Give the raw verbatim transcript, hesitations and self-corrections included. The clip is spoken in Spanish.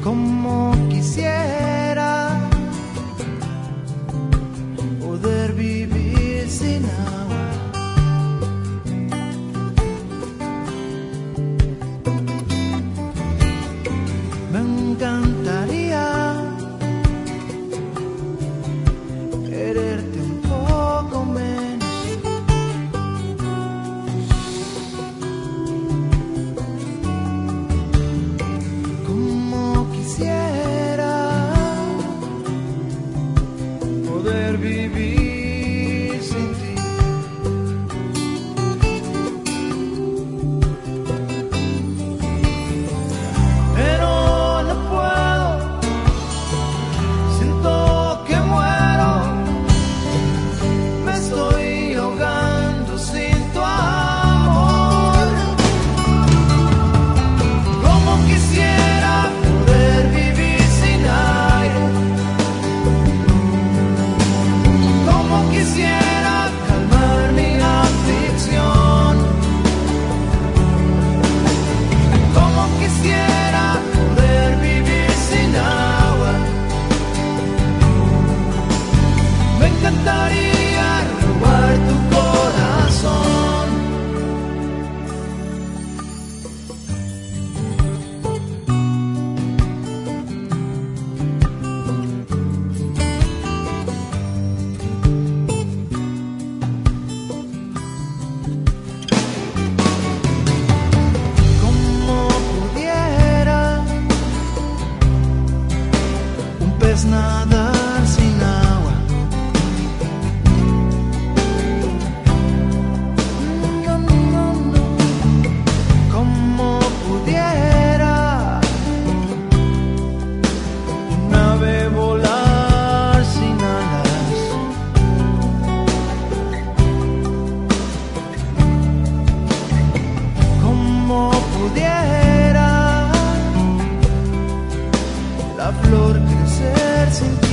Como quisiera poder vivir sin agua. Me encantaría quererte un poco menos. Como quisiera poder vivir sin ti. Pero no puedo, siento que muero, me estoy ahogando sin tu amor. Como quisiera poder vivir sin aire, como quisiera calmar mi aflicción, como quisiera poder vivir sin agua. Me encantaría robar tu corazón. Como pudiera un pez nadar sin agua. No, no, no. Como pudiera un ave volar sin alas. Como pudiera la flor crecer sin ti.